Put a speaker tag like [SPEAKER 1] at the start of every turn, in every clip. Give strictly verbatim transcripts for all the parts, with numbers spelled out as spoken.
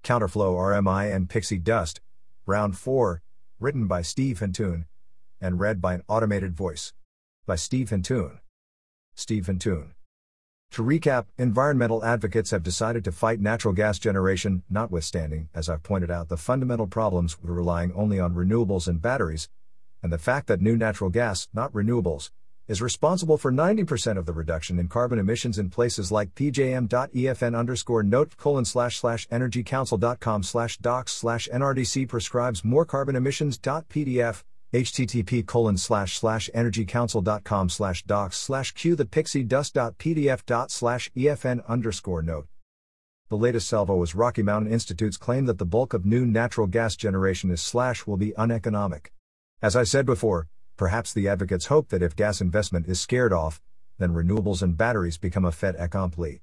[SPEAKER 1] Counterflow R M I and Pixie Dust, Round four, written by Steve Hintoon, and read by an automated voice. By Steve Hintoon. Steve Hintoon. To recap, environmental advocates have decided to fight natural gas generation, notwithstanding, as I've pointed out, the fundamental problems with relying only on renewables and batteries, and the fact that new natural gas, not renewables, is responsible for ninety percent of the reduction in carbon emissions in places like pjm.efn underscore note colon slash slash energycouncil.com slash docs slash nrdc prescribes more carbon emissions.pdf, http colon slash slash energycouncil.com slash docs slash q the pixie dust.pdf dot slash efn underscore note. The latest salvo is Rocky Mountain Institute's claim that the bulk of new natural gas generation is slash will be uneconomic. As I said before, perhaps the advocates hope that if gas investment is scared off, then renewables and batteries become a fait accompli.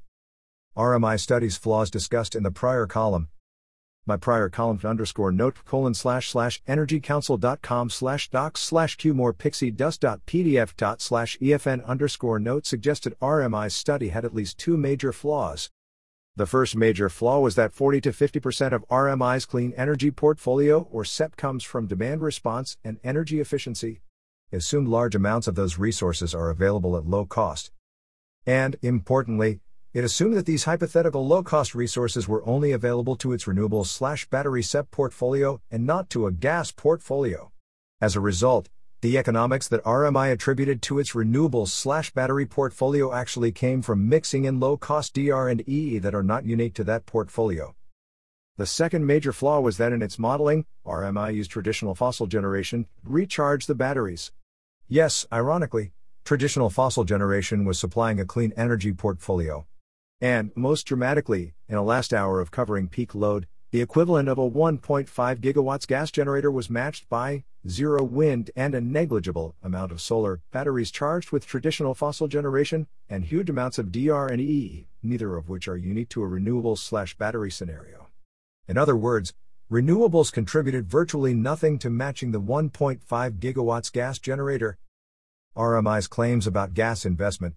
[SPEAKER 1] R M I studies flaws discussed in the prior column. My prior column underscore note colon slash slash energycouncil.com slash docs slash q more pixie dust.pdf dot slash efn underscore note suggested R M I's study had at least two major flaws. The first major flaw was that forty to fifty percent of R M I's clean energy portfolio, or C E P, comes from demand response and energy efficiency. Assumed large amounts of those resources are available at low cost. And, importantly, it assumed that these hypothetical low-cost resources were only available to its renewables-slash-battery C E P portfolio and not to a gas portfolio. As a result, the economics that R M I attributed to its renewables-slash-battery portfolio actually came from mixing in low-cost D R and E E that are not unique to that portfolio. The second major flaw was that in its modeling, R M I used traditional fossil generation to recharge the batteries. Yes, ironically, traditional fossil generation was supplying a clean energy portfolio. And, most dramatically, in a last hour of covering peak load, the equivalent of a one point five gigawatts gas generator was matched by zero wind and a negligible amount of solar batteries charged with traditional fossil generation, and huge amounts of D R and E E, neither of which are unique to a renewables-slash-battery scenario. In other words, renewables contributed virtually nothing to matching the one point five gigawatts gas generator. R M I's claims about gas investment.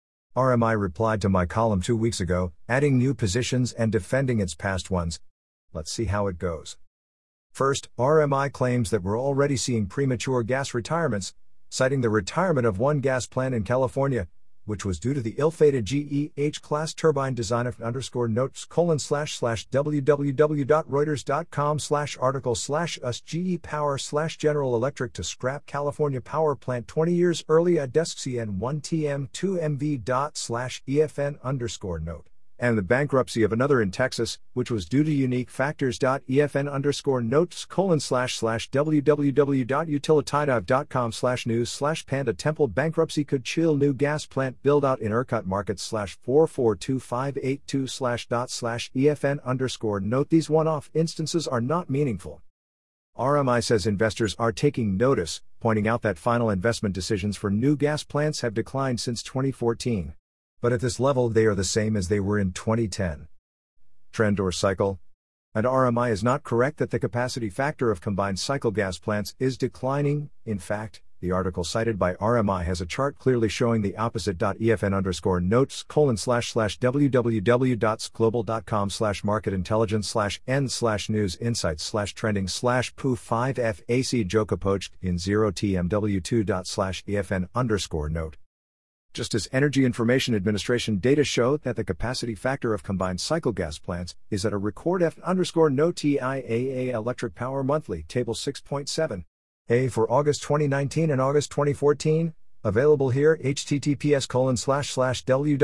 [SPEAKER 1] R M I replied to my column two weeks ago, adding new positions and defending its past ones. Let's see how it goes. First, R M I claims that we're already seeing premature gas retirements, citing the retirement of one gas plant in California, which was due to the ill-fated G E H-class turbine design of underscore notes colon slash slash www.reuters.com slash article slash us G E Power slash General Electric to scrap California power plant twenty years early at desk C N one T M two M V dot slash EFN underscore note. And the bankruptcy of another in Texas, which was due to unique factors. EFN underscore notes colon slash slash www.utilitidive.com slash news slash Panda Temple bankruptcy could chill new gas plant build out in ERCOT market slash four four two five eight two slash dot slash EFN underscore note. These one-off instances are not meaningful. R M I says investors are taking notice, pointing out that final investment decisions for new gas plants have declined since twenty fourteen. But at this level they are the same as they were in twenty ten. Trend or cycle? And R M I is not correct that the capacity factor of combined cycle gas plants is declining. In fact, the article cited by R M I has a chart clearly showing the opposite. EFN underscore notes colon slash slash www.sglobal.com slash market intelligence slash n slash news insights slash trending slash poo five f ac jokapocht in zero t m w two dot slash EFN underscore note. Just as Energy Information Administration data show that the capacity factor of combined cycle gas plants is at a record F underscore no T I A A Electric Power Monthly, Table six point seven. A for August twenty nineteen and August twenty fourteen, available here, https colon slash slash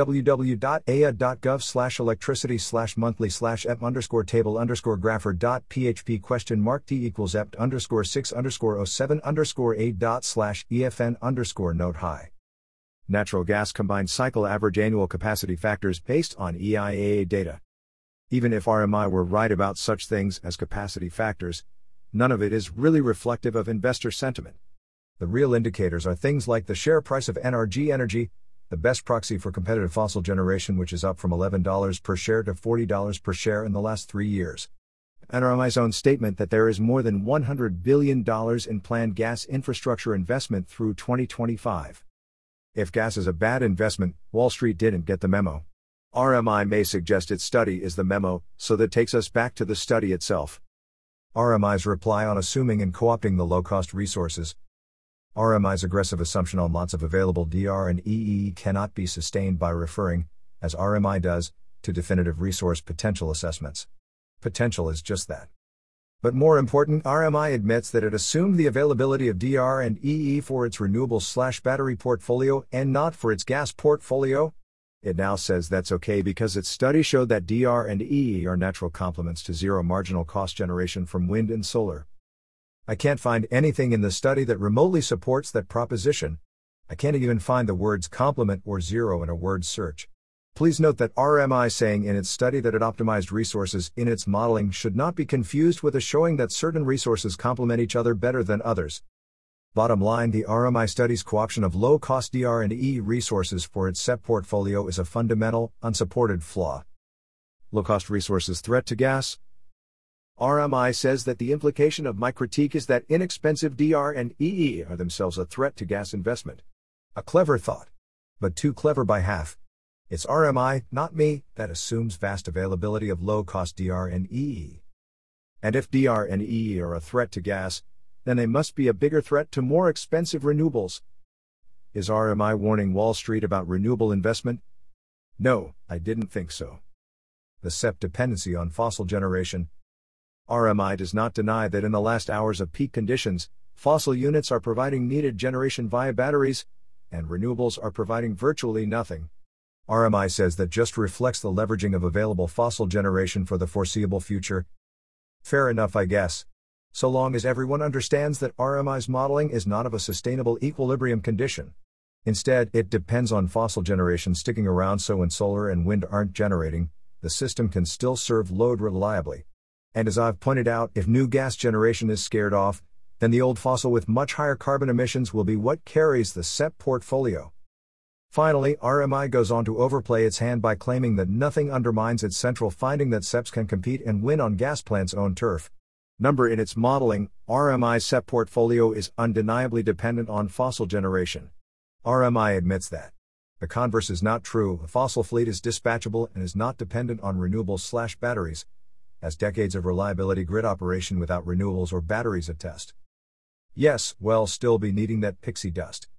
[SPEAKER 1] www.ea.gov slash electricity slash monthly slash ep underscore table underscore grapher dot php question mark t equals ept underscore six underscore oh seven underscore a dot slash efn underscore note high. Natural gas combined cycle average annual capacity factors based on E I A A data. Even if R M I were right about such things as capacity factors, none of it is really reflective of investor sentiment. The real indicators are things like the share price of N R G Energy, the best proxy for competitive fossil generation, which is up from eleven dollars per share to forty dollars per share in the last three years. And R M I's own statement that there is more than one hundred billion dollars in planned gas infrastructure investment through twenty twenty-five. If gas is a bad investment, Wall Street didn't get the memo. R M I may suggest its study is the memo, so that takes us back to the study itself. R M I's reply on assuming and co-opting the low-cost resources. R M I's aggressive assumption on lots of available D R and E E cannot be sustained by referring, as R M I does, to definitive resource potential assessments. Potential is just that. But more important, R M I admits that it assumed the availability of D R and E E for its renewables/battery portfolio and not for its gas portfolio. It now says that's okay because its study showed that D R and E E are natural complements to zero marginal cost generation from wind and solar. I can't find anything in the study that remotely supports that proposition. I can't even find the words complement or zero in a word search. Please note that R M I saying in its study that it optimized resources in its modeling should not be confused with a showing that certain resources complement each other better than others. Bottom line, the R M I study's co-option of low-cost D R and E E resources for its S E P portfolio is a fundamental, unsupported flaw. Low-cost resources threat to gas? R M I says that the implication of my critique is that inexpensive D R and E E are themselves a threat to gas investment. A clever thought. But too clever by half. It's R M I, not me, that assumes vast availability of low-cost D R and E E. And if D R and E E are a threat to gas, then they must be a bigger threat to more expensive renewables. Is R M I warning Wall Street about renewable investment? No, I didn't think so. The S E P dependency on fossil generation. R M I does not deny that in the last hours of peak conditions, fossil units are providing needed generation via batteries, and renewables are providing virtually nothing. R M I says that just reflects the leveraging of available fossil generation for the foreseeable future. Fair enough, I guess. So long as everyone understands that R M I's modeling is not of a sustainable equilibrium condition. Instead, it depends on fossil generation sticking around, so when solar and wind aren't generating, the system can still serve load reliably. And as I've pointed out, if new gas generation is scared off, then the old fossil with much higher carbon emissions will be what carries the S E P portfolio. Finally, R M I goes on to overplay its hand by claiming that nothing undermines its central finding that S E Ps can compete and win on gas plants' own turf. Number in its modeling, R M I's S E P portfolio is undeniably dependent on fossil generation. R M I admits that. The converse is not true. A fossil fleet is dispatchable and is not dependent on renewables/batteries, as decades of reliability grid operation without renewables or batteries attest. Yes, we'll still be needing that pixie dust.